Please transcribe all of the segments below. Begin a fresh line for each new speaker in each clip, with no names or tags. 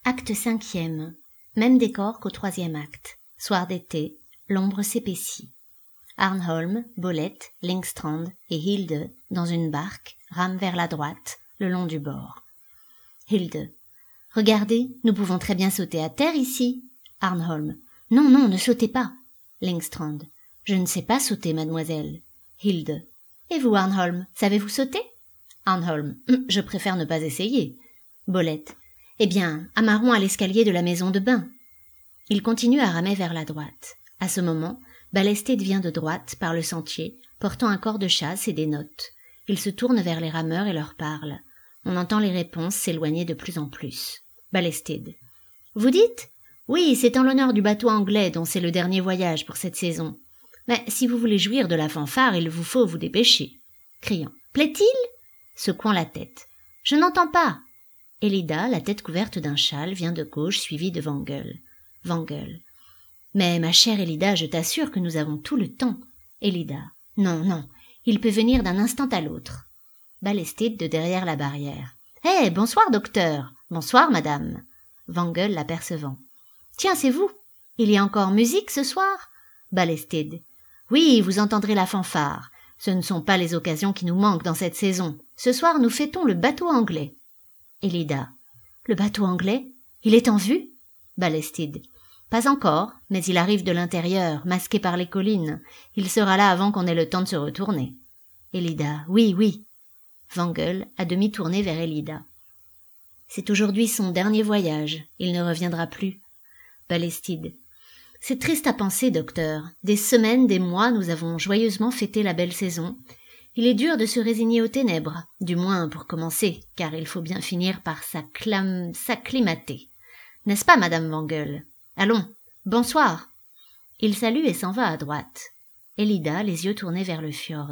Acte 5e. Même décor qu'au 3e acte. Soir d'été, l'ombre s'épaissit. Arnholm, Bolette, Lyngstrand et Hilde, dans une barque, rament vers la droite, le long du bord. Hilde. Regardez, nous pouvons très bien sauter à terre ici. Arnholm. Non, non, ne sautez pas. Lyngstrand. Je ne sais pas sauter, mademoiselle. Hilde. Et vous, Arnholm, savez-vous sauter? Arnholm. Je préfère ne pas essayer. Bolette. Eh bien, amarrons à l'escalier de la maison de bain. Il continue à ramer vers la droite. À ce moment, Balestide vient de droite, par le sentier, portant un corps de chasse et des notes. Il se tourne vers les rameurs et leur parle. On entend les réponses s'éloigner de plus en plus. Balestide. Vous dites? Oui, c'est en l'honneur du bateau anglais dont c'est le dernier voyage pour cette saison. Mais si vous voulez jouir de la fanfare, il vous faut vous dépêcher. Criant. Plaît-il? Secouant la tête. Je n'entends pas. Elida, la tête couverte d'un châle, vient de gauche, suivie de Wangel. Wangel. Mais ma chère Elida, je t'assure que nous avons tout le temps. Elida. Non, non, il peut venir d'un instant à l'autre. Balestide de derrière la barrière. Eh, bonsoir, docteur. Bonsoir, madame. Wangel l'apercevant. Tiens, c'est vous. Il y a encore musique ce soir? Balestide. Oui, vous entendrez la fanfare. Ce ne sont pas les occasions qui nous manquent dans cette saison. Ce soir, nous fêtons le bateau anglais. Elida. Le bateau anglais? Il est en vue? Balestide. Pas encore, mais il arrive de l'intérieur, masqué par les collines. Il sera là avant qu'on ait le temps de se retourner. Elida. Oui, oui. Wangel, à demi tourné vers Elida. C'est aujourd'hui son dernier voyage. Il ne reviendra plus. Balestide. C'est triste à penser, docteur. Des semaines, des mois, nous avons joyeusement fêté la belle saison. Il est dur de se résigner aux ténèbres, du moins pour commencer, car il faut bien finir par s'acclimater. N'est-ce pas, madame Wangel? Allons, bonsoir. Il salue et s'en va à droite. Elida, les yeux tournés vers le fjord.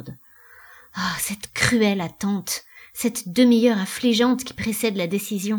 Ah, cette cruelle attente, cette demi-heure affligeante qui précède la décision.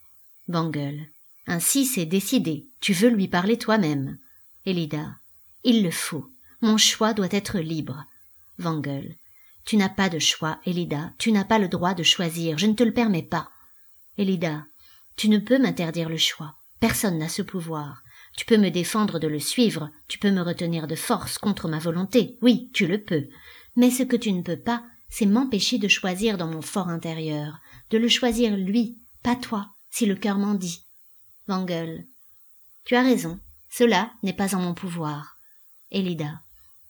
Wangel. Ainsi c'est décidé, tu veux lui parler toi-même. Elida. Il le faut, mon choix doit être libre. Wangel. Tu n'as pas de choix, Elida, tu n'as pas le droit de choisir, je ne te le permets pas. Elida. Tu ne peux m'interdire le choix, personne n'a ce pouvoir. Tu peux me défendre de le suivre, tu peux me retenir de force contre ma volonté, oui, tu le peux. Mais ce que tu ne peux pas, c'est m'empêcher de choisir dans mon fort intérieur, de le choisir lui, pas toi, si le cœur m'en dit. Wangel. Tu as raison, cela n'est pas en mon pouvoir. Elida.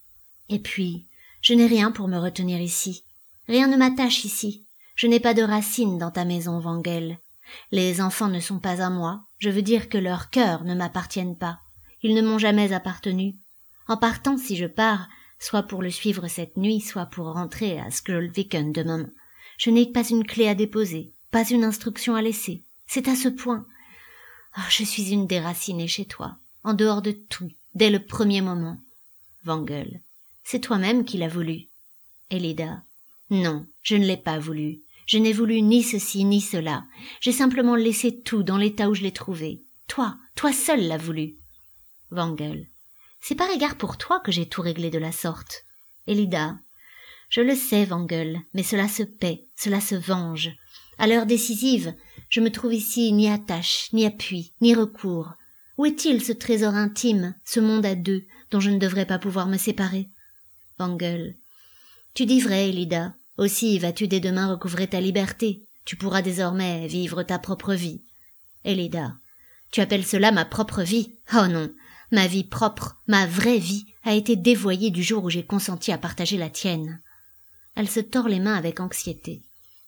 Et puis, je n'ai rien pour me retenir ici. Rien ne m'attache ici. Je n'ai pas de racines dans ta maison, Wangel. Les enfants ne sont pas à moi. Je veux dire que leurs cœurs ne m'appartiennent pas. Ils ne m'ont jamais appartenu. En partant, si je pars, soit pour le suivre cette nuit, soit pour rentrer à Skjoldviken demain, je n'ai pas une clé à déposer, pas une instruction à laisser. C'est à ce point. Oh, je suis une déracinée chez toi, en dehors de tout, dès le premier moment. Wangel. C'est toi-même qui l'as voulu. Elida. Non, je ne l'ai pas voulu. Je n'ai voulu ni ceci ni cela. J'ai simplement laissé tout dans l'état où je l'ai trouvé. Toi seul l'as voulu. Wangel. C'est par égard pour toi que j'ai tout réglé de la sorte. Elida. Je le sais, Wangel, mais cela se paie, cela se venge. À l'heure décisive, je me trouve ici ni attache, ni appui, ni recours. Où est-il ce trésor intime, ce monde à deux, dont je ne devrais pas pouvoir me séparer? Wangel. Tu dis vrai, Elida. Aussi vas-tu dès demain recouvrer ta liberté. Tu pourras désormais vivre ta propre vie. Elida. Tu appelles cela ma propre vie? Oh non, ma vie propre, ma vraie vie, a été dévoyée du jour où j'ai consenti à partager la tienne. Elle se tord les mains avec anxiété.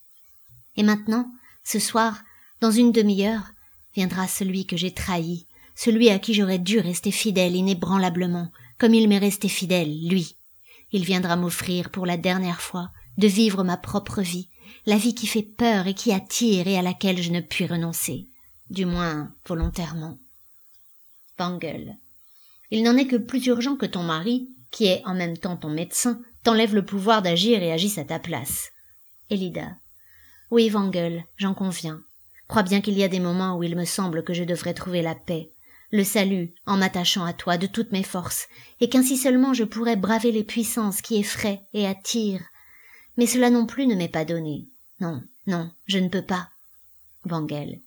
Et maintenant, ce soir, dans une demi-heure, viendra celui que j'ai trahi, celui à qui j'aurais dû rester fidèle inébranlablement, comme il m'est resté fidèle, lui. Il viendra m'offrir pour la dernière fois de vivre ma propre vie, la vie qui fait peur et qui attire et à laquelle je ne puis renoncer, du moins volontairement. Wangel. Il n'en est que plus urgent que ton mari, qui est en même temps ton médecin, t'enlève le pouvoir d'agir et agisse à ta place. Elida. Oui, Wangel, j'en conviens. Crois bien qu'il y a des moments où il me semble que je devrais trouver la paix, le salut en m'attachant à toi de toutes mes forces, et qu'ainsi seulement je pourrais braver les puissances qui effraient et attirent. Mais cela non plus ne m'est pas donné. Non, non, je ne peux pas. Wangel.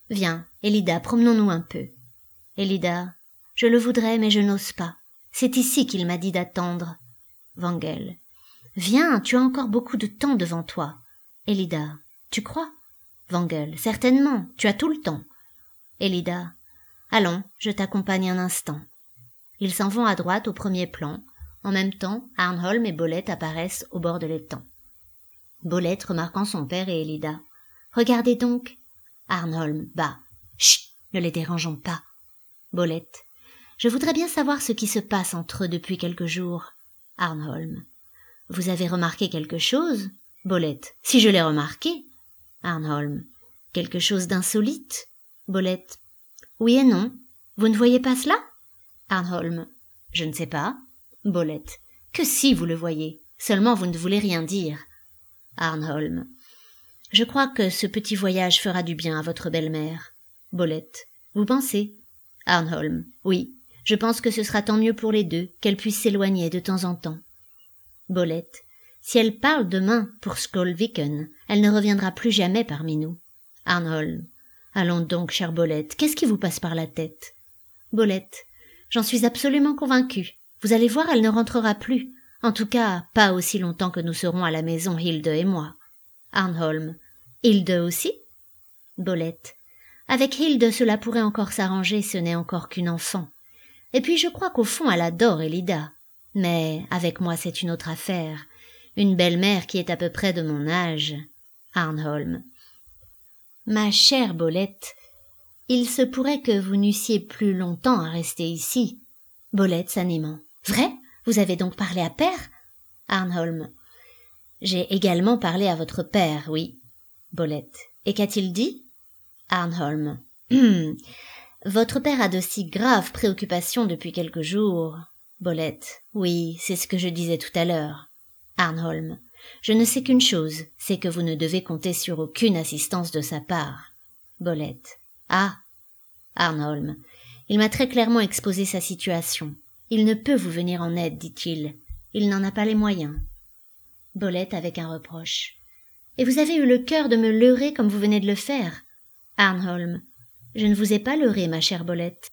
Viens, Elida, promenons-nous un peu. Elida, je le voudrais, mais je n'ose pas. C'est ici qu'il m'a dit d'attendre. Wangel. Viens, tu as encore beaucoup de temps devant toi. Elida. Tu crois? Wangel. Certainement, tu as tout le temps. Elida. Allons, je t'accompagne un instant. Ils s'en vont à droite au premier plan. En même temps, Arnholm et Bolette apparaissent au bord de l'étang. Bolette remarquant son père et Elida. Regardez donc. Arnholm. Bah. Chut, ne les dérangeons pas. Bolette. Je voudrais bien savoir ce qui se passe entre eux depuis quelques jours. Arnholm. Vous avez remarqué quelque chose? Bolette. Si je l'ai remarqué. Arnholm. Quelque chose d'insolite? Bolette. Oui et non. Vous ne voyez pas cela? Arnholm. Je ne sais pas. Bolette. Que si vous le voyez. Seulement vous ne voulez rien dire. Arnholm. Je crois que ce petit voyage fera du bien à votre belle-mère. Bolette. Vous pensez? Arnholm. Oui. Je pense que ce sera tant mieux pour les deux qu'elle puisse s'éloigner de temps en temps. Bolette. Si elle parle demain pour Skolviken, elle ne reviendra plus jamais parmi nous. Arnholm. Allons donc, chère Bolette, qu'est-ce qui vous passe par la tête? Bolette. J'en suis absolument convaincue. Vous allez voir, elle ne rentrera plus. En tout cas, pas aussi longtemps que nous serons à la maison, Hilde et moi. Arnholm. Hilde aussi? Bolette. Avec Hilde, cela pourrait encore s'arranger, ce n'est encore qu'une enfant. Et puis je crois qu'au fond, elle adore Elida. Mais avec moi, c'est une autre affaire. Une belle-mère qui est à peu près de mon âge. Arnholm. Ma chère Bolette, il se pourrait que vous n'eussiez plus longtemps à rester ici. Bolette s'animant. Vrai? Vous avez donc parlé à père? Arnholm. J'ai également parlé à votre père, oui. Bolette. Et qu'a-t-il dit? Arnholm. Votre père a de si graves préoccupations depuis quelques jours. Bolette. Oui, c'est ce que je disais tout à l'heure. Arnholm. Je ne sais qu'une chose, c'est que vous ne devez compter sur aucune assistance de sa part. Bolette. Ah. Arnholm. Il m'a très clairement exposé sa situation. Il ne peut vous venir en aide, dit-il. Il n'en a pas les moyens. Bolette avec un reproche. Et vous avez eu le cœur de me leurrer comme vous venez de le faire. Arnholm. Je ne vous ai pas leurré, ma chère Bolette.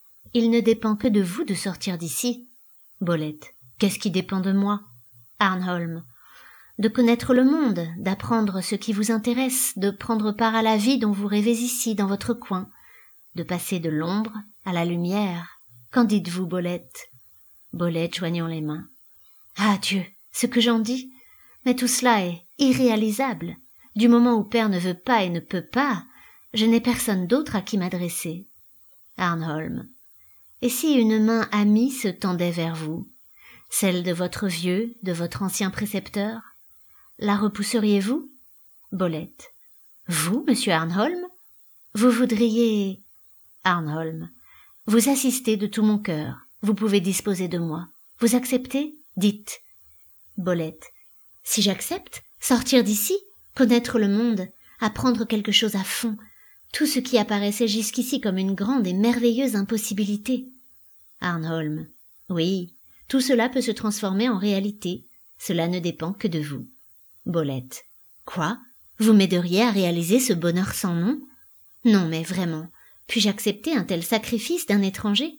Il ne dépend que de vous de sortir d'ici. Bolette. Qu'est-ce qui dépend de moi? Arnholm. De connaître le monde, d'apprendre ce qui vous intéresse, de prendre part à la vie dont vous rêvez ici, dans votre coin, de passer de l'ombre à la lumière. Qu'en dites-vous, Bolette? Bolette joignant les mains. Ah Dieu, ce que j'en dis! Mais tout cela est irréalisable. Du moment où père ne veut pas et ne peut pas, je n'ai personne d'autre à qui m'adresser. Arnholm. Et si une main amie se tendait vers vous, celle de votre vieux, de votre ancien précepteur, la repousseriez-vous? Bolette. Vous, monsieur Arnholm? Vous voudriez... Arnholm. Vous assistez de tout mon cœur. Vous pouvez disposer de moi. Vous acceptez? Dites. Bolette. Si j'accepte, sortir d'ici, connaître le monde, apprendre quelque chose à fond, tout ce qui apparaissait jusqu'ici comme une grande et merveilleuse impossibilité. Arnholm. Oui, tout cela peut se transformer en réalité. Cela ne dépend que de vous. Bolette. Quoi? Vous m'aideriez à réaliser ce bonheur sans nom? Non, mais vraiment, puis-je accepter un tel sacrifice d'un étranger?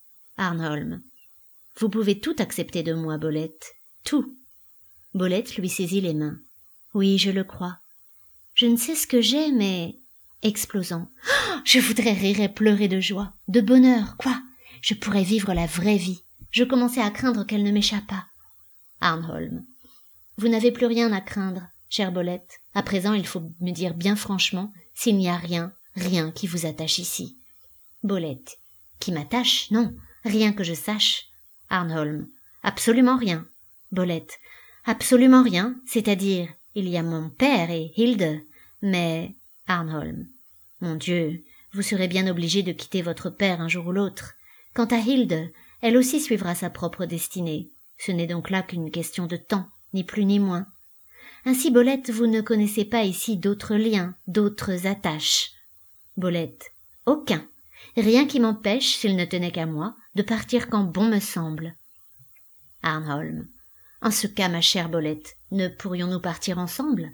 Arnholm. Vous pouvez tout accepter de moi, Bolette. Tout. Bolette lui saisit les mains. Oui, je le crois. Je ne sais ce que j'ai, mais... Explosant. Oh, je voudrais rire et pleurer de joie, de bonheur, quoi. Je pourrais vivre la vraie vie. Je commençais à craindre qu'elle ne m'échappât. Arnholm. Vous n'avez plus rien à craindre, chère Bolette. À présent, il faut me dire bien franchement s'il n'y a rien qui vous attache ici. Bolette. Qui m'attache? Non, rien que je sache. Arnholm. Absolument rien. Bolette. Absolument rien, c'est-à-dire, il y a mon père et Hilde, mais... Arnholm. Mon Dieu, vous serez bien obligé de quitter votre père un jour ou l'autre. Quant à Hilde, elle aussi suivra sa propre destinée. Ce n'est donc là qu'une question de temps, ni plus ni moins. Ainsi, Bolette, vous ne connaissez pas ici d'autres liens, d'autres attaches. Bolette. Aucun. Rien qui m'empêche, s'il ne tenait qu'à moi, de partir quand bon me semble. Arnholm. En ce cas, ma chère Bolette, ne pourrions-nous partir ensemble?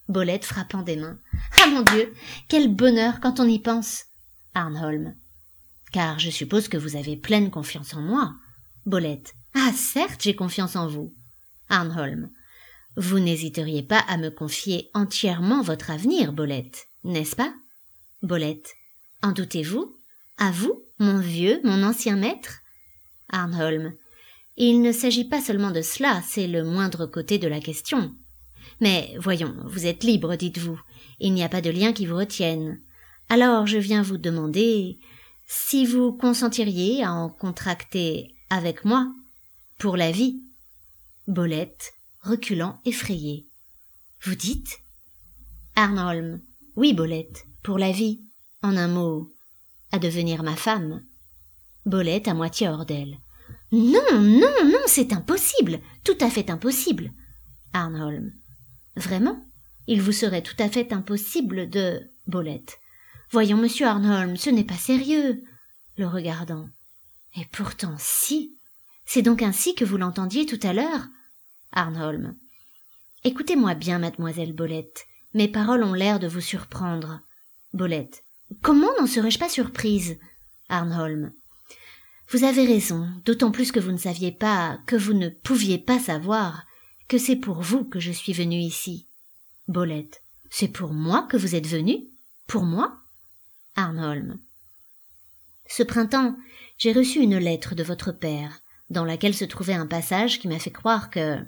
Bolette frappant des mains. Ah mon Dieu, quel bonheur quand on y pense. Arnholm. Car je suppose que vous avez pleine confiance en moi. Bolette. Ah certes, j'ai confiance en vous. Arnholm. Vous n'hésiteriez pas à me confier entièrement votre avenir, Bolette, n'est-ce pas? Bolette. En doutez-vous? À vous, mon vieux, mon ancien maître? Arnholm. Il ne s'agit pas seulement de cela, c'est le moindre côté de la question. Mais voyons, vous êtes libre, dites-vous. Il n'y a pas de lien qui vous retienne. Alors je viens vous demander si vous consentiriez à en contracter avec moi, pour la vie. Bolette, reculant effrayée. Vous dites? Arnholm. Oui, Bolette, pour la vie. En un mot, à devenir ma femme. Bolette à moitié hors d'elle. Non, non, non, c'est impossible, tout à fait impossible. Arnholm. Vraiment? Il vous serait tout à fait impossible de... Bolette. Voyons, monsieur Arnholm, ce n'est pas sérieux. Le regardant. Et pourtant, si. C'est donc ainsi que vous l'entendiez tout à l'heure? Arnholm. Écoutez-moi bien, mademoiselle Bolette. Mes paroles ont l'air de vous surprendre. Bolette. Comment n'en serais-je pas surprise? Arnholm. Vous avez raison, d'autant plus que vous ne saviez pas, que vous ne pouviez pas savoir, que c'est pour vous que je suis venue ici. Bolette. C'est pour moi que vous êtes venu? Pour moi? Arnholm. Ce printemps, j'ai reçu une lettre de votre père, dans laquelle se trouvait un passage qui m'a fait croire que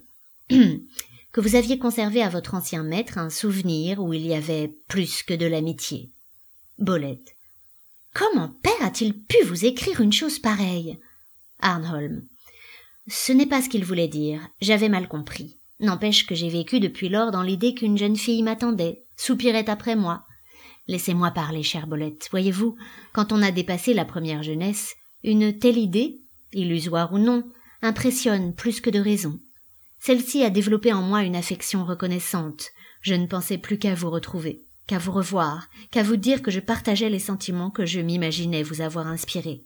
vous aviez conservé à votre ancien maître un souvenir où il y avait plus que de l'amitié. Bolette. Comment père a-t-il pu vous écrire une chose pareille? Arnholm. Ce n'est pas ce qu'il voulait dire, j'avais mal compris. N'empêche que j'ai vécu depuis lors dans l'idée qu'une jeune fille m'attendait, soupirait après moi. Laissez-moi parler, chère Bolette. Voyez-vous, quand on a dépassé la première jeunesse, une telle idée, illusoire ou non, impressionne plus que de raison. Celle-ci a développé en moi une affection reconnaissante. Je ne pensais plus qu'à vous retrouver, qu'à vous revoir, qu'à vous dire que je partageais les sentiments que je m'imaginais vous avoir inspirés.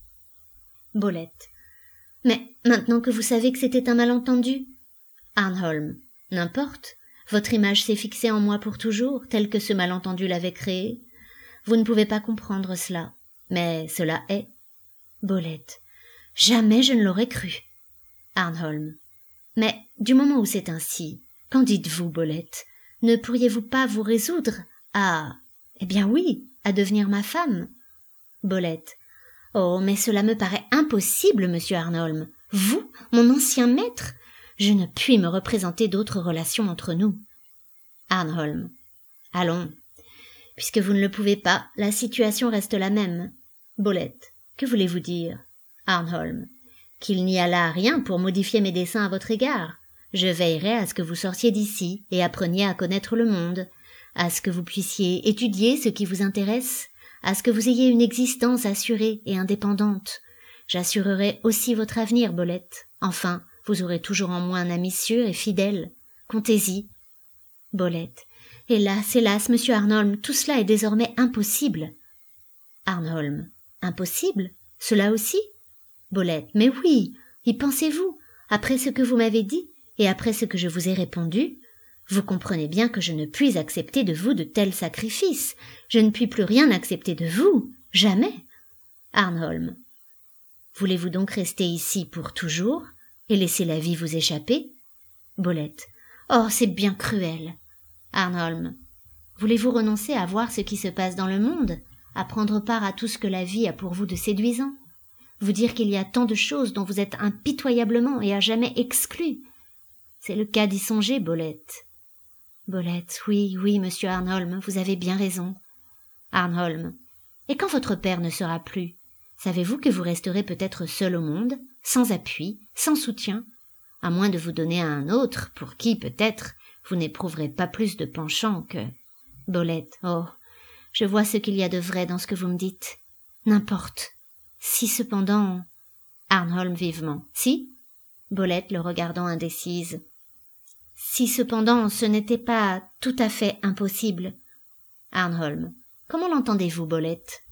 Bolette. Mais maintenant que vous savez que c'était un malentendu? Arnholm. N'importe. Votre image s'est fixée en moi pour toujours, telle que ce malentendu l'avait créée. Vous ne pouvez pas comprendre cela, mais cela est. Bolette. Jamais je ne l'aurais cru. Arnholm. Mais du moment où c'est ainsi, qu'en dites-vous, Bolette? Ne pourriez-vous pas vous résoudre à... Eh bien oui, à devenir ma femme? Bolette. Oh, mais cela me paraît impossible, monsieur Arnholm. Vous, mon ancien maître? Je ne puis me représenter d'autres relations entre nous. Arnholm. Allons. Puisque vous ne le pouvez pas, la situation reste la même. Bolette. Que voulez-vous dire? Arnholm. Qu'il n'y a là rien pour modifier mes desseins à votre égard. Je veillerai à ce que vous sortiez d'ici et appreniez à connaître le monde, à ce que vous puissiez étudier ce qui vous intéresse, à ce que vous ayez une existence assurée et indépendante. J'assurerai aussi votre avenir, Bolette. Enfin, vous aurez toujours en moi un ami sûr et fidèle. Comptez-y. Bolette. Hélas, hélas, monsieur Arnholm, tout cela est désormais impossible. Arnholm. Impossible? Cela aussi? Bolette. Mais oui, y pensez-vous, après ce que vous m'avez dit, et après ce que je vous ai répondu? Vous comprenez bien que je ne puis accepter de vous de tels sacrifices. Je ne puis plus rien accepter de vous. Jamais. Arnholm. Voulez-vous donc rester ici pour toujours et laisser la vie vous échapper? Bolette. Oh, c'est bien cruel. Arnholm. Voulez-vous renoncer à voir ce qui se passe dans le monde, à prendre part à tout ce que la vie a pour vous de séduisant? Vous dire qu'il y a tant de choses dont vous êtes impitoyablement et à jamais exclu? C'est le cas d'y songer, Bolette. Bolette. Oui, oui, monsieur Arnholm, vous avez bien raison. Arnholm. Et quand votre père ne sera plus, savez-vous que vous resterez peut-être seul au monde, sans appui, sans soutien, à moins de vous donner à un autre, pour qui, peut-être, vous n'éprouverez pas plus de penchant que... Bolette. Oh, je vois ce qu'il y a de vrai dans ce que vous me dites. N'importe. Si cependant... Arnholm vivement. Si? Bolette le regardant indécise. Si cependant ce n'était pas tout à fait impossible. Arnholm. Comment l'entendez-vous, Bolette?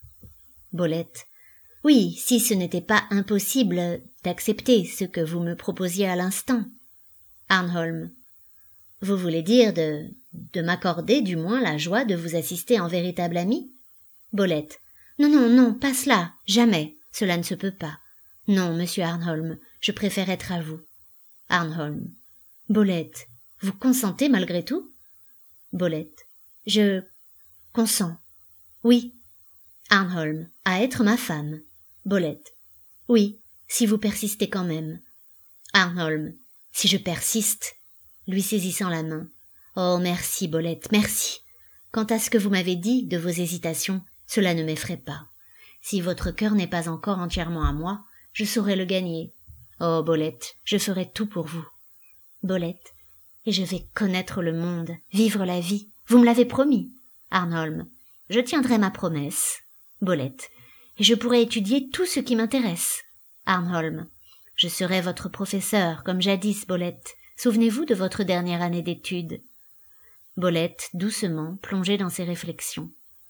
Bolette. Oui, si ce n'était pas impossible d'accepter ce que vous me proposiez à l'instant. Arnholm. Vous voulez dire de m'accorder du moins la joie de vous assister en véritable ami? Bolette. Non, non, non, pas cela, jamais, cela ne se peut pas. Non, monsieur Arnholm, je préfère être à vous. Arnholm. Bolette, vous consentez malgré tout? Bolette. Je consens. Oui. Arnholm. À être ma femme. Bolette. Oui, si vous persistez quand même. Arnholm. Si je persiste, lui saisissant la main. Oh, merci, Bolette, merci. Quant à ce que vous m'avez dit de vos hésitations, cela ne m'effraie pas. Si votre cœur n'est pas encore entièrement à moi, je saurai le gagner. Oh, Bolette, je ferai tout pour vous. Bolette. Et je vais connaître le monde, vivre la vie. Vous me l'avez promis. Arnholm. Je tiendrai ma promesse. Bolette. Et je pourrai étudier tout ce qui m'intéresse. Arnholm. Je serai votre professeur, comme jadis, Bolette. Souvenez-vous de votre dernière année d'études. Bolette, doucement, plongée dans ses réflexions.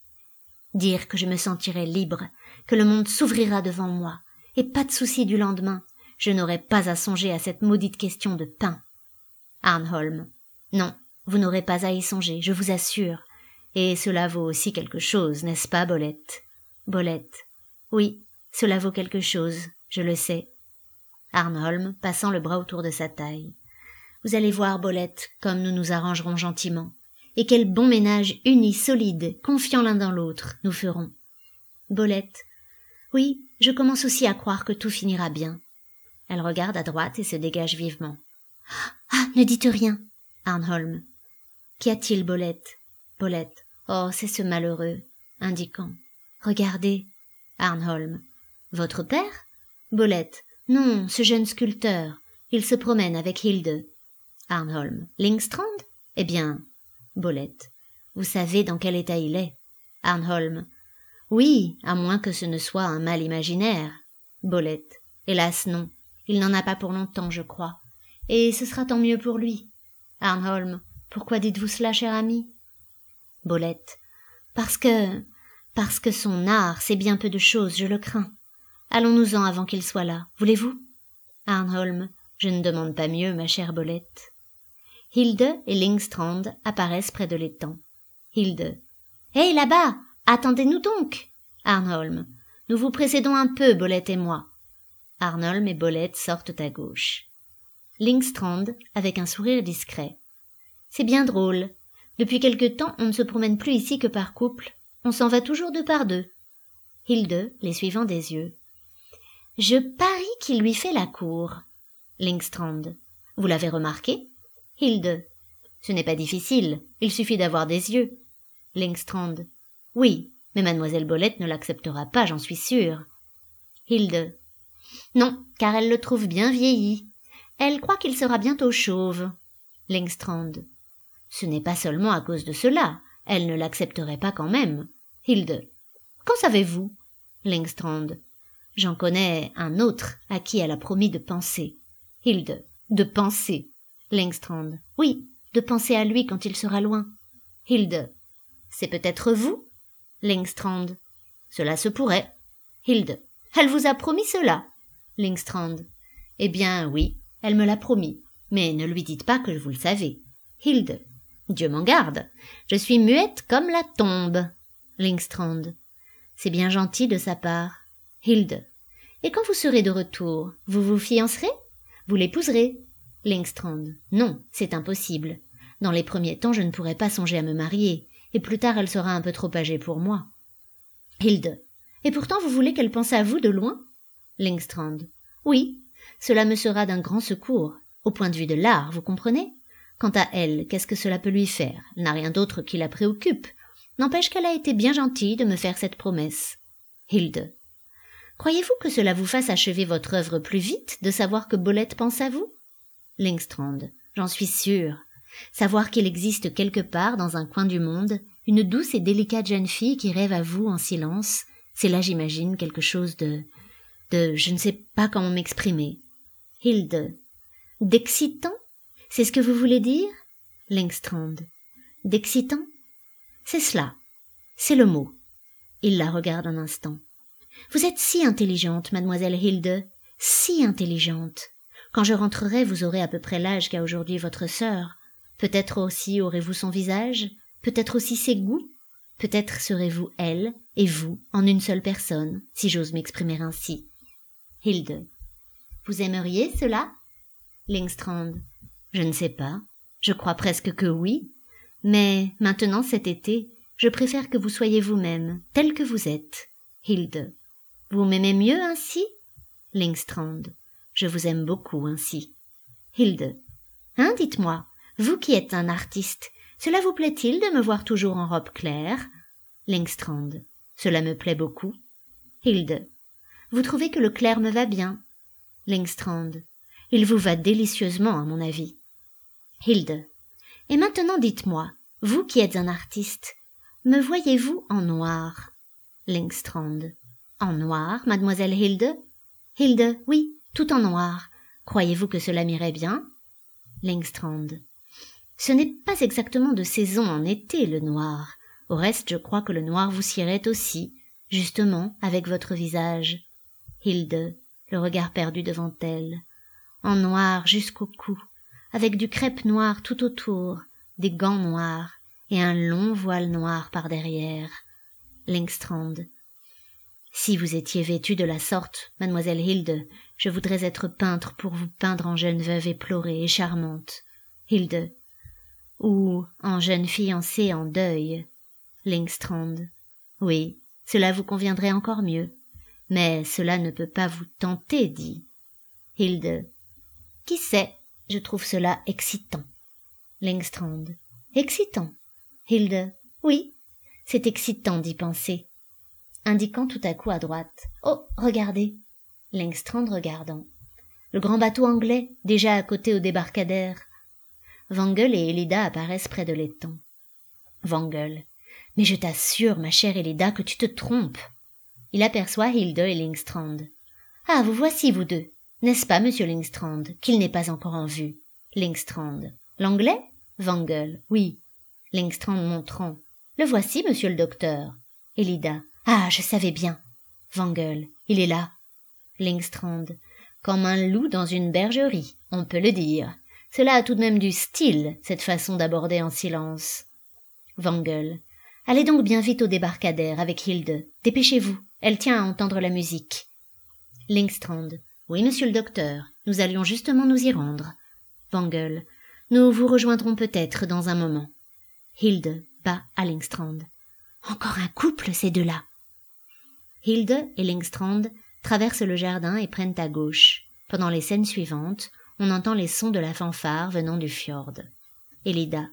Dire que je me sentirai libre, que le monde s'ouvrira devant moi, et pas de souci du lendemain. Je n'aurai pas à songer à cette maudite question de pain. Arnholm. Non, vous n'aurez pas à y songer, je vous assure. Et cela vaut aussi quelque chose, n'est-ce pas, Bolette? Bolette. Oui, cela vaut quelque chose, je le sais. Arnholm, passant le bras autour de sa taille. Vous allez voir, Bolette, comme nous nous arrangerons gentiment. Et quel bon ménage uni, solide, confiant l'un dans l'autre, nous ferons. Bolette. Oui, je commence aussi à croire que tout finira bien. Elle regarde à droite et se dégage vivement. Ah, ne dites rien. Arnholm. Qu'y a-t-il, Bolette? Bolette. Oh, c'est ce malheureux. Indiquant. Regardez. Arnholm. Votre père? Bolette. Non, ce jeune sculpteur. Il se promène avec Hilde. Arnholm. Lyngstrand? Eh bien. Bolette. Vous savez dans quel état il est? Arnholm. Oui, à moins que ce ne soit un mal imaginaire. Bolette. Hélas non. Il n'en a pas pour longtemps, je crois. Et ce sera tant mieux pour lui. Arnholm. Pourquoi dites-vous cela, cher ami? Bolette. Parce que son art, c'est bien peu de choses, je le crains. Allons-nous-en avant qu'il soit là, voulez-vous? Arnholm. Je ne demande pas mieux, ma chère Bolette. Hilde et Lyngstrand apparaissent près de l'étang. Hilde. Hé, là-bas! Attendez-nous donc! Arnholm. Nous vous précédons un peu, Bolette et moi. Arnholm et Bolette sortent à gauche. Lyngstrand, avec un sourire discret. C'est bien drôle. Depuis quelque temps, on ne se promène plus ici que par couple. On s'en va toujours deux par deux. Hilde, les suivant des yeux. Je parie qu'il lui fait la cour. Lyngstrand. Vous l'avez remarqué? Hilde. Ce n'est pas difficile, il suffit d'avoir des yeux. Lyngstrand. Oui, mais mademoiselle Bolette ne l'acceptera pas, j'en suis sûre. Hilde. Non, car elle le trouve bien vieilli. Elle croit qu'il sera bientôt chauve. Lyngstrand. Ce n'est pas seulement à cause de cela, elle ne l'accepterait pas quand même. Hilde. Qu'en savez-vous? Lyngstrand. J'en connais un autre à qui elle a promis de penser. Hilde. De penser. Lyngstrand. Oui, de penser à lui quand il sera loin. Hilde. C'est peut-être vous? Lyngstrand. Cela se pourrait. Hilde. Elle vous a promis cela? Lyngstrand. Eh bien, oui, elle me l'a promis. Mais ne lui dites pas que vous le savez. Hilde. Dieu m'en garde. Je suis muette comme la tombe. Lyngstrand. C'est bien gentil de sa part. Hilde. Et quand vous serez de retour, vous vous fiancerez? Vous l'épouserez? Lyngstrand. Non, c'est impossible. Dans les premiers temps, je ne pourrai pas songer à me marier, et plus tard elle sera un peu trop âgée pour moi. Hilde. Et pourtant vous voulez qu'elle pense à vous de loin? Lyngstrand. Oui, cela me sera d'un grand secours, au point de vue de l'art, vous comprenez? Quant à elle, qu'est-ce que cela peut lui faire? Elle n'a rien d'autre qui la préoccupe. N'empêche qu'elle a été bien gentille de me faire cette promesse. Hilde. Croyez-vous que cela vous fasse achever votre œuvre plus vite de savoir que Bolette pense à vous? Lyngstrand. J'en suis sûre. Savoir qu'il existe quelque part dans un coin du monde une douce et délicate jeune fille qui rêve à vous en silence, c'est là, j'imagine, quelque chose de je ne sais pas comment m'exprimer. Hilde. D'excitant? C'est ce que vous voulez dire? Lyngstrand. D'excitant? C'est cela. C'est le mot. Il la regarde un instant. Vous êtes si intelligente, mademoiselle Hilde, si intelligente. Quand je rentrerai, vous aurez à peu près l'âge qu'a aujourd'hui votre sœur. Peut-être aussi aurez-vous son visage, peut-être aussi ses goûts, peut-être serez-vous elle et vous en une seule personne, si j'ose m'exprimer ainsi. Hilde. Vous aimeriez cela? Lyngstrand. Je ne sais pas. Je crois presque que oui. Mais maintenant cet été, je préfère que vous soyez vous-même, tel que vous êtes. Hilde. Vous m'aimez mieux ainsi? Lyngstrand. Je vous aime beaucoup ainsi. Hilde. Hein, dites-moi, vous qui êtes un artiste, cela vous plaît-il de me voir toujours en robe claire? Lyngstrand. Cela me plaît beaucoup. Hilde. Vous trouvez que le clair me va bien? Lyngstrand. Il vous va délicieusement, à mon avis. Hilde. Et maintenant dites-moi, vous qui êtes un artiste, me voyez-vous en noir? Lyngstrand. En noir, mademoiselle Hilde? Hilde, oui, tout en noir. Croyez-vous que cela m'irait bien? Lyngstrand. Ce n'est pas exactement de saison en été, le noir. Au reste, je crois que le noir vous sirait aussi, justement, avec votre visage. Hilde, le regard perdu devant elle. En noir jusqu'au cou, avec du crêpe noir tout autour, des gants noirs et un long voile noir par derrière. Lyngstrand. Si vous étiez vêtue de la sorte, mademoiselle Hilde, je voudrais être peintre pour vous peindre en jeune veuve éplorée et charmante. Hilde. Ou en jeune fiancée en deuil. Lyngstrand. Oui, cela vous conviendrait encore mieux. Mais cela ne peut pas vous tenter, dit. Hilde. Qui sait, je trouve cela excitant. Lyngstrand. Excitant. Hilde. Oui, c'est excitant d'y penser. Indiquant tout à coup à droite. Oh, regardez. Lyngstrand regardant. Le grand bateau anglais, déjà à côté au débarcadère. Wangel et Elida apparaissent près de l'étang. Wangel. Mais je t'assure, ma chère Elida, que tu te trompes. Il aperçoit Hilde et Lyngstrand. Ah, vous voici, vous deux. N'est-ce pas, monsieur Lyngstrand, qu'il n'est pas encore en vue? Lyngstrand. L'anglais? Wangel. Oui. Lyngstrand montrant. Le voici, monsieur le docteur. Elida. Ah, je savais bien. Wangel. Il est là. Lyngstrand. Comme un loup dans une bergerie, on peut le dire. Cela a tout de même du style, cette façon d'aborder en silence. Wangel. Allez donc bien vite au débarcadère avec Hilde. Dépêchez-vous, elle tient à entendre la musique. Lyngstrand. Oui, monsieur le docteur, nous allions justement nous y rendre. Wangel. Nous vous rejoindrons peut-être dans un moment. Hilde bas à Lyngstrand. Encore un couple, ces deux-là. Hilde et Lyngstrand traversent le jardin et prennent à gauche. Pendant les scènes suivantes, on entend les sons de la fanfare venant du fjord. Elida.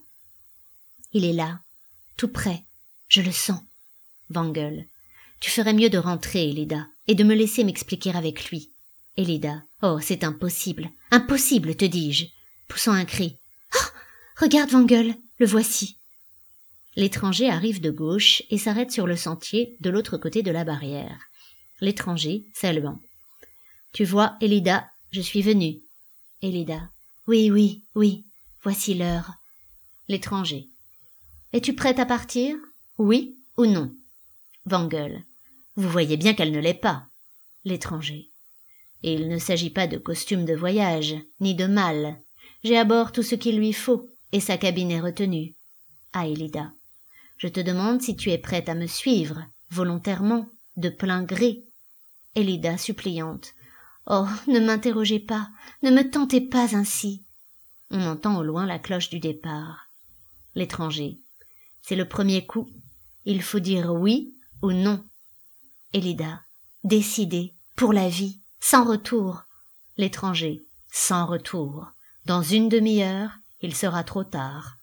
Il est là, tout près, je le sens. Wangel. Tu ferais mieux de rentrer, Elida, et de me laisser m'expliquer avec lui. Elida. Oh, c'est impossible, impossible, te dis-je, poussant un cri. Ah, regarde, Wangel, le voici. L'étranger arrive de gauche et s'arrête sur le sentier de l'autre côté de la barrière. L'étranger, saluant. Tu vois, Elida, je suis venu. Elida. Oui, oui, oui, voici l'heure. L'étranger. Es-tu prête à partir? Oui ou non? Wangel. Vous voyez bien qu'elle ne l'est pas. L'étranger. Et il ne s'agit pas de costume de voyage, ni de malle. J'ai à bord tout ce qu'il lui faut, et sa cabine est retenue. Ah, Elida. Je te demande si tu es prête à me suivre, volontairement, de plein gré. Elida suppliante. Oh, ne m'interrogez pas, ne me tentez pas ainsi. On entend au loin la cloche du départ. L'étranger. C'est le premier coup. Il faut dire oui ou non. Elida. Décidé, pour la vie, sans retour. L'étranger. Sans retour. Dans une demi-heure, il sera trop tard.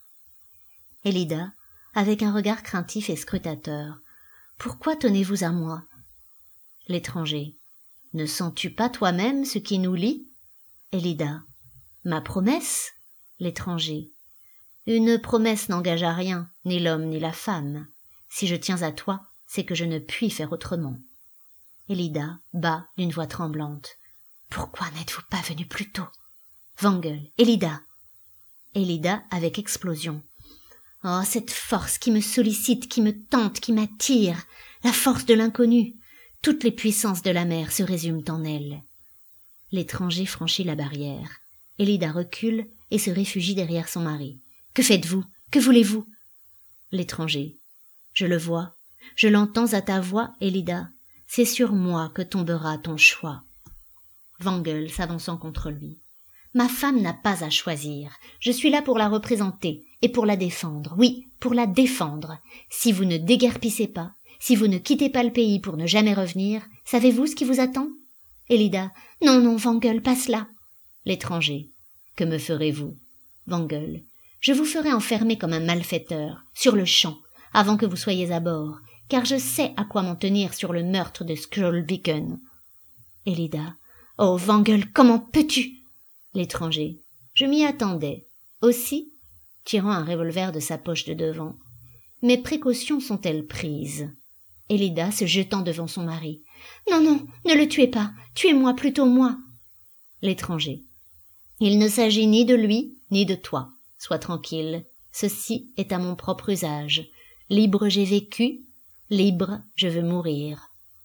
Elida, avec un regard craintif et scrutateur. Pourquoi tenez-vous à moi? L'étranger. Ne sens-tu pas toi-même ce qui nous lie? Elida. Ma promesse? L'étranger. Une promesse n'engage à rien, ni l'homme ni la femme. Si je tiens à toi, c'est que je ne puis faire autrement. Elida, bas, d'une voix tremblante. Pourquoi n'êtes-vous pas venu plus tôt? Wangel. Elida. Elida, avec explosion. Oh, cette force qui me sollicite, qui me tente, qui m'attire, la force de l'inconnu. Toutes les puissances de la mer se résument en elle. L'étranger franchit la barrière. Elida recule et se réfugie derrière son mari. Que faites-vous? Que voulez-vous? L'étranger. Je le vois, je l'entends à ta voix, Elida. C'est sur moi que tombera ton choix. Wangel s'avançant contre lui. Ma femme n'a pas à choisir. Je suis là pour la représenter et pour la défendre. Oui, pour la défendre. Si vous ne déguerpissez pas, si vous ne quittez pas le pays pour ne jamais revenir, savez-vous ce qui vous attend? Elida. Non, non, Wangel, pas cela. L'étranger. Que me ferez-vous? Wangel. Je vous ferai enfermer comme un malfaiteur, sur le champ, avant que vous soyez à bord, car je sais à quoi m'en tenir sur le meurtre de Skjoldviken. Elida. Oh, Wangel, comment peux-tu? L'étranger. Je m'y attendais. Aussi, tirant un revolver de sa poche de devant. Mes précautions sont-elles prises? Elida se jetant devant son mari. Non, non, ne le tuez pas. Tuez-moi, plutôt moi. L'étranger. Il ne s'agit ni de lui, ni de toi. Sois tranquille. Ceci est à mon propre usage. Libre j'ai vécu, libre je veux mourir.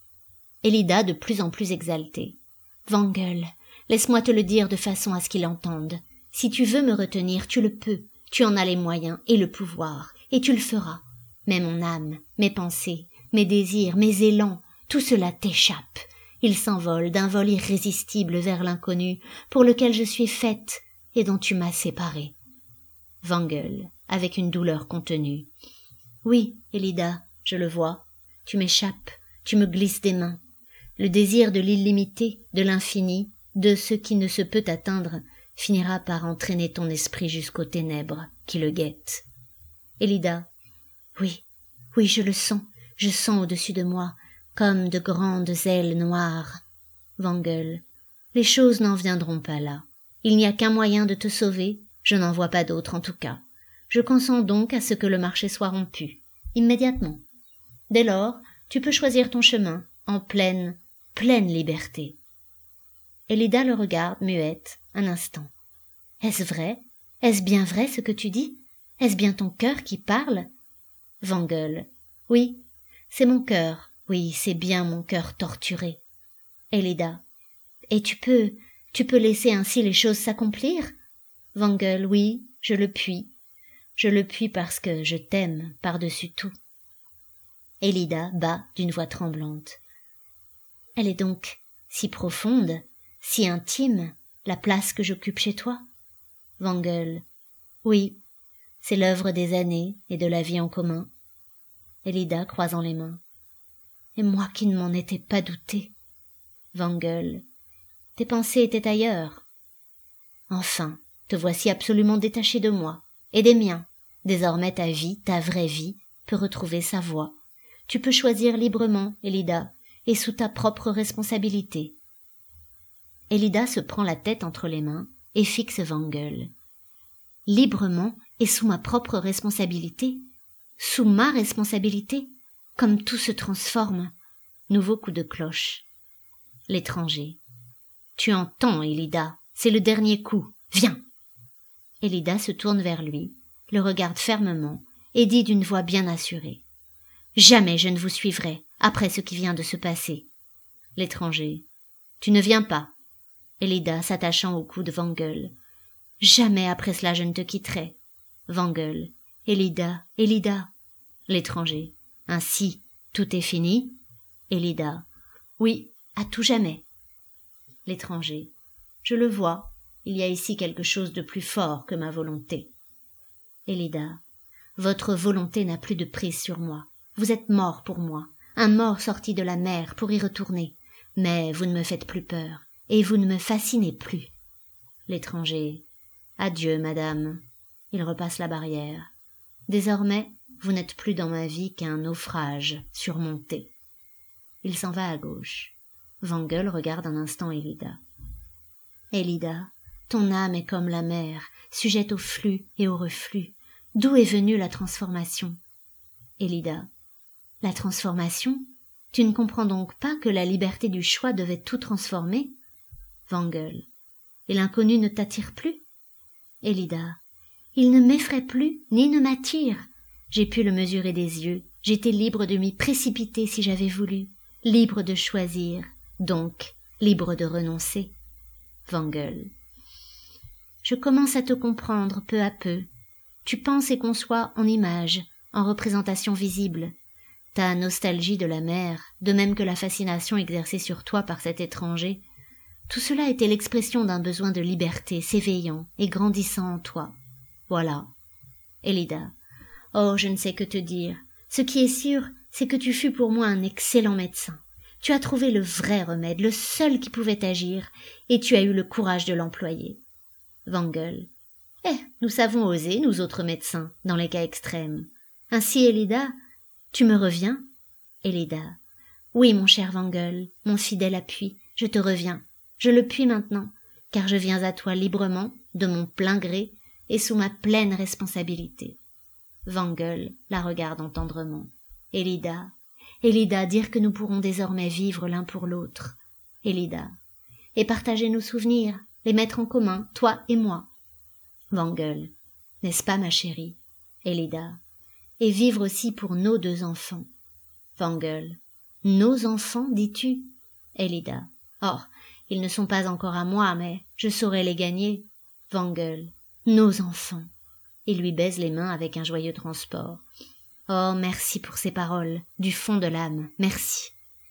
Elida de plus en plus exaltée. Wangel, laisse-moi te le dire de façon à ce qu'il entende. Si tu veux me retenir, tu le peux. Tu en as les moyens et le pouvoir, et tu le feras. Mais mon âme, mes pensées, mes désirs, mes élans, tout cela t'échappe. Il s'envole d'un vol irrésistible vers l'inconnu, pour lequel je suis faite et dont tu m'as séparée. Wangel, avec une douleur contenue. Oui, Elida, je le vois. Tu m'échappes, tu me glisses des mains. Le désir de l'illimité, de l'infini, de ce qui ne se peut atteindre, finira par entraîner ton esprit jusqu'aux ténèbres qui le guettent. Elida. Oui, oui, je le sens. Je sens au-dessus de moi, comme de grandes ailes noires. Wangel. Les choses n'en viendront pas là. Il n'y a qu'un moyen de te sauver, je n'en vois pas d'autre en tout cas. Je consens donc à ce que le marché soit rompu, immédiatement. Dès lors, tu peux choisir ton chemin, en pleine liberté. Elida le regarde, muette, un instant. Est-ce vrai? Est-ce bien vrai ce que tu dis? Est-ce bien ton cœur qui parle? Wangel. Oui, c'est mon cœur. Oui, c'est bien mon cœur torturé. Elida. Et tu peux laisser ainsi les choses s'accomplir? Wangel. Oui, je le puis. Je le puis parce que je t'aime par-dessus tout. Elida bat d'une voix tremblante. Elle est donc si profonde, si intime, la place que j'occupe chez toi? Wangel. Oui, c'est l'œuvre des années et de la vie en commun. Elida croisant les mains. Et moi qui ne m'en étais pas douté. Wangel. Tes pensées étaient ailleurs. Enfin, te voici absolument détaché de moi, et des miens. Désormais ta vie, ta vraie vie, peut retrouver sa voie. Tu peux choisir librement, Elida, et sous ta propre responsabilité. Elida se prend la tête entre les mains et fixe Wangel. Librement et sous ma propre responsabilité? Sous ma responsabilité? Comme tout se transforme. Nouveau coup de cloche. L'étranger. Tu entends, Elida, c'est le dernier coup. Viens. Elida se tourne vers lui, le regarde fermement et dit d'une voix bien assurée. Jamais je ne vous suivrai après ce qui vient de se passer. L'étranger. Tu ne viens pas. Elida s'attachant au cou de Wangel. Jamais après cela je ne te quitterai. Wangel. Elida, Elida. L'étranger. Ainsi, tout est fini? Elida. Oui, à tout jamais. L'étranger. Je le vois, il y a ici quelque chose de plus fort que ma volonté. Elida. Votre volonté n'a plus de prise sur moi. Vous êtes mort pour moi, un mort sorti de la mer pour y retourner. Mais vous ne me faites plus peur, et vous ne me fascinez plus. L'étranger. Adieu, madame. Il repasse la barrière. Désormais, vous n'êtes plus dans ma vie qu'un naufrage surmonté. Il s'en va à gauche. Wangel regarde un instant Elida. Elida, ton âme est comme la mer, sujette au flux et au reflux. D'où est venue la transformation? Elida. La transformation? Tu ne comprends donc pas que la liberté du choix devait tout transformer? Wangel. Et l'inconnu ne t'attire plus? Elida. Il ne m'effraie plus, ni ne m'attire. J'ai pu le mesurer des yeux, j'étais libre de m'y précipiter si j'avais voulu, libre de choisir, donc libre de renoncer. Wangel. Je commence à te comprendre peu à peu. Tu penses et conçois en images, en représentations visibles. Ta nostalgie de la mer, de même que la fascination exercée sur toi par cet étranger, tout cela était l'expression d'un besoin de liberté s'éveillant et grandissant en toi. Voilà. Elida. Oh, je ne sais que te dire. Ce qui est sûr, c'est que tu fus pour moi un excellent médecin. Tu as trouvé le vrai remède, le seul qui pouvait agir, et tu as eu le courage de l'employer. Wangel. Nous savons oser, nous autres médecins, dans les cas extrêmes. Ainsi, Elida, tu me reviens? Elida. Oui, mon cher Wangel, mon fidèle appui, je te reviens. Je le puis maintenant, car je viens à toi librement, de mon plein gré, et sous ma pleine responsabilité. Wangel la regardant tendrement. Elida, Elida, dire que nous pourrons désormais vivre l'un pour l'autre. Elida. Et partager nos souvenirs, les mettre en commun, toi et moi. Wangel. N'est-ce pas, ma chérie? Elida. Et vivre aussi pour nos 2 enfants. Wangel. Nos enfants, dis-tu? Elida. Oh, ils ne sont pas encore à moi, mais je saurai les gagner. Wangel. Nos enfants. Il lui baise les mains avec un joyeux transport. Oh, merci pour ces paroles, du fond de l'âme, merci.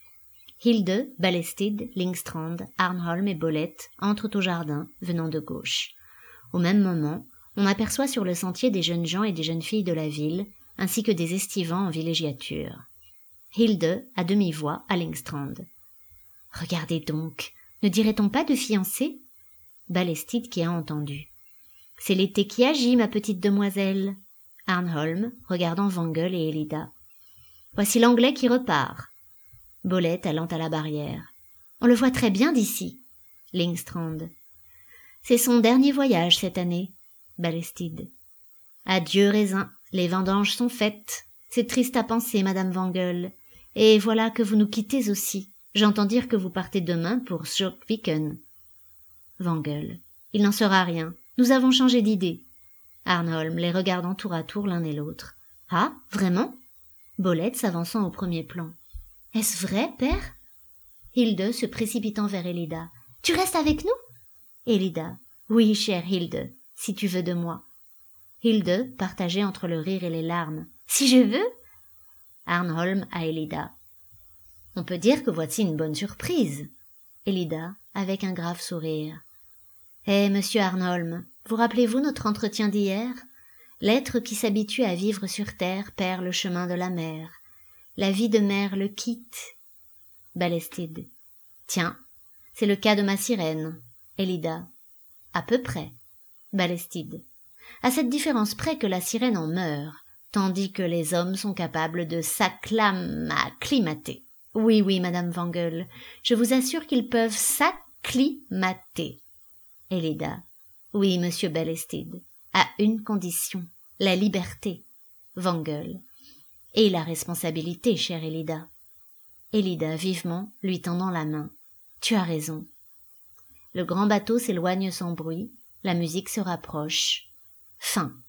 Hilde, Ballestid, Lingstrand, Arnholm et Bolette entrent au jardin, venant de gauche. Au même moment, on aperçoit sur le sentier des jeunes gens et des jeunes filles de la ville, ainsi que des estivants en villégiature. Hilde, à demi-voix, à Lingstrand. Regardez donc, ne dirait-on pas de fiancés? Ballestid qui a entendu. C'est l'été qui agit, ma petite demoiselle. Arnholm, regardant Wangel et Elida. Voici l'anglais qui repart. Bolette allant à la barrière. On le voit très bien d'ici. Lingstrand. C'est son dernier voyage cette année. Ballestid. Adieu raisin, les vendanges sont faites. C'est triste à penser, madame Wangel. Et voilà que vous nous quittez aussi. J'entends dire que vous partez demain pour Sjookviken. Wangel. Il n'en sera rien. Nous avons changé d'idée. Arnholm, les regardant tour à tour l'un et l'autre. Ah, vraiment? Bolette s'avançant au premier plan. Est-ce vrai, père? Hilde se précipitant vers Elida. Tu restes avec nous? Elida. Oui, chère Hilde, si tu veux de moi. Hilde, partagée entre le rire et les larmes. Si je veux? Arnholm à Elida. On peut dire que voici une bonne surprise. Elida, avec un grave sourire. Monsieur Arnholm, vous rappelez-vous notre entretien d'hier? L'être qui s'habitue à vivre sur terre perd le chemin de la mer. La vie de mer le quitte. Ballestid. Tiens, c'est le cas de ma sirène. Elida. À peu près. Ballestid. À cette différence près que la sirène en meurt, tandis que les hommes sont capables de s'acclimater. Oui, oui, madame Wangel, je vous assure qu'ils peuvent s'acclimater. Elida. Oui, monsieur Ballestid, à une condition, la liberté. Wangel. Et la responsabilité, chère Elida. Elida, vivement, lui tendant la main. Tu as raison. Le grand bateau s'éloigne sans bruit, la musique se rapproche. Fin.